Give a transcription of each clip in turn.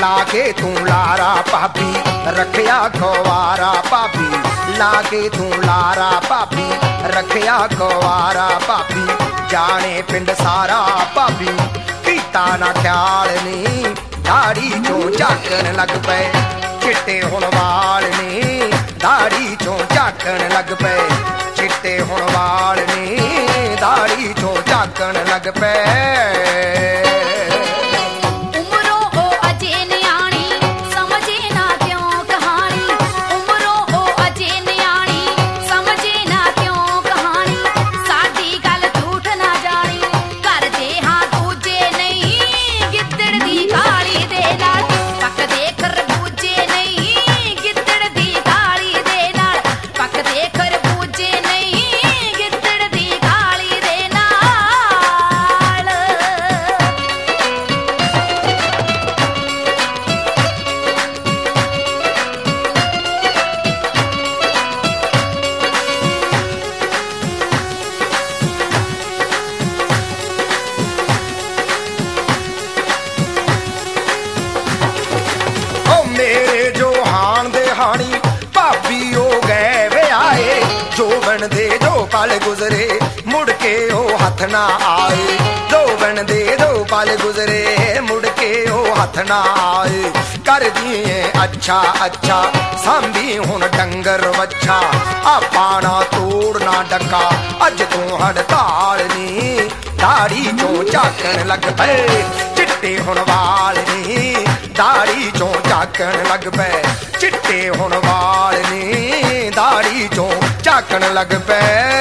लागे तू लारा भाभी रखिया गवारा भाभी, लागे तू लारा भाभी रखिया गवारा भाभी, जाने पिंड सारा भाभी कीता ना ख्याल नी, दाड़ी चों झाकण लग पे चिट्टे हुण वाल नी, दाड़ी चों झाकण लग पे चिट्टे हुण वाल नी, दाड़ी चों झाकण लग पे। भाभी हो गए वे आए, जोबन दे दो पल गुजरे मुड़ के ओ हथ ना आए, जोबन दे दो पल गुजरे मुड़ के ओ हथ ना आए, कर दिए अच्छा अच्छा सांभी हुण डंगर वच्छा, आपा ना तोड़ ना डका अज तू हड़ताल नी, दाड़ी चों झाकण लग पे चिट्टे हुण वाल नी, दाड़ी चों झाकण लग पे चिट्टे हुण वाल नी, दाड़ी चों झाकण लग पे।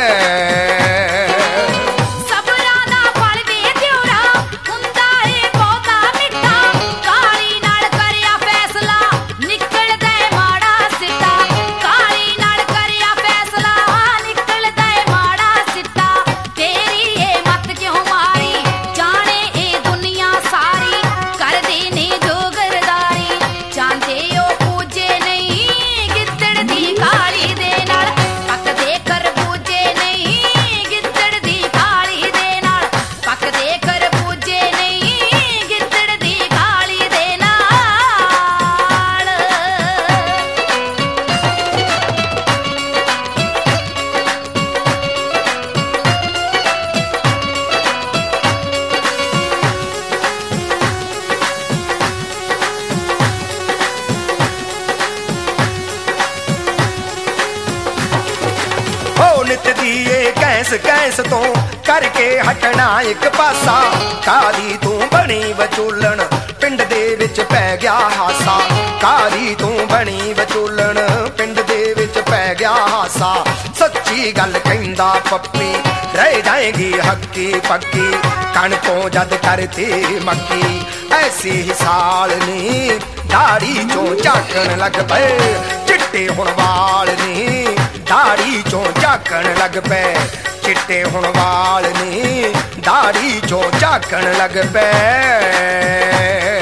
नित दिए कैस कैस तो करके हटना एक पासा, काली तू बनी विचोलन पिंड दे विच पै गया हासा, काली तू बनी विचोलन पिंड दे विच पै गया हासा, सच्ची गल कहंदा पप्पी रह जाएगी हक्की पक्की, कणकों जद करती मक्की ऐसी ही साल नी, दाड़ी चों झाकण लग पे चिट्टे हुण वाल नी, दाड़ी चों झाकण लग पे चिट्टे हुण वाल नी, दाड़ी चों झाकण लग पे।